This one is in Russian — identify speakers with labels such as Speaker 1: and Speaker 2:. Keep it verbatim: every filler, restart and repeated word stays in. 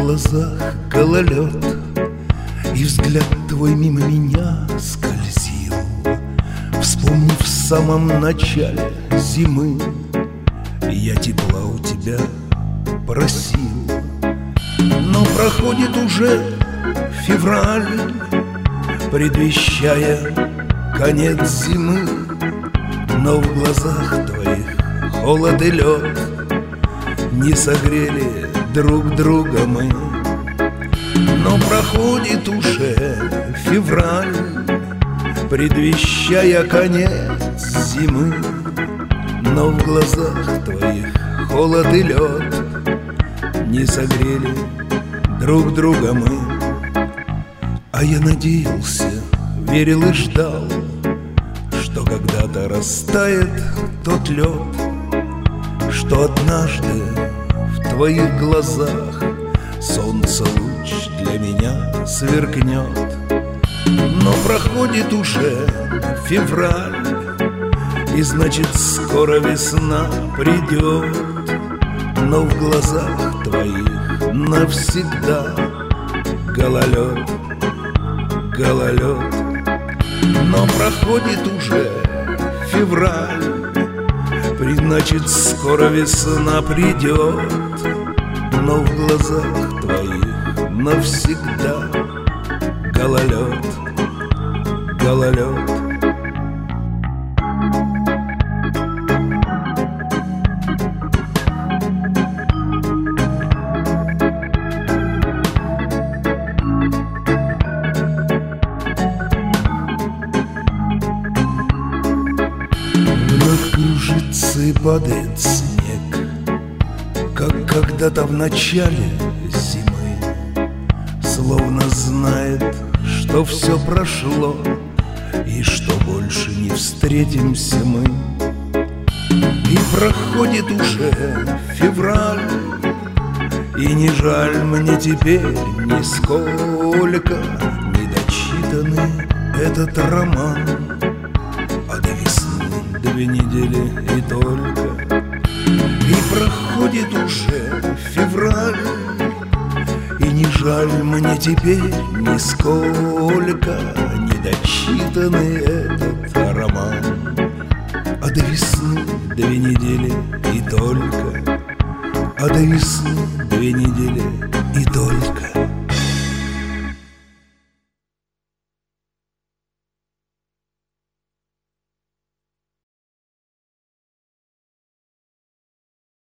Speaker 1: глазах гололед, и взгляд твой мимо меня скользил, вспомнив в самом начале зимы, я тепла у тебя просил. Но проходит уже февраль, предвещая конец зимы, но в глазах твоих холод и лед, не согрели друг друга мы. Но проходит уже февраль, предвещая конец зимы, но в глазах твоих холод и лед, не согрели друг друга мы. А я надеялся, верил и ждал, что когда-то растает тот лед, что однажды в твоих глазах солнце луч для меня сверкнет. Но проходит уже февраль, и значит скоро весна придет, но в глазах твоих навсегда гололед, гололед. Но проходит уже февраль, значит скоро весна придет, но в глазах твоих навсегда гололед, гололед. Вновь кружится и падает снег, как когда-то в начале зимы, словно знает, что все прошло и что больше не встретимся мы. И проходит уже февраль, и не жаль мне теперь нисколько недочитанный этот роман. А до весны две недели и только, и проходит уже февраль, и не жаль мне теперь нисколько недочитанный этот роман. А до весны две недели и только, а до весны две недели и только.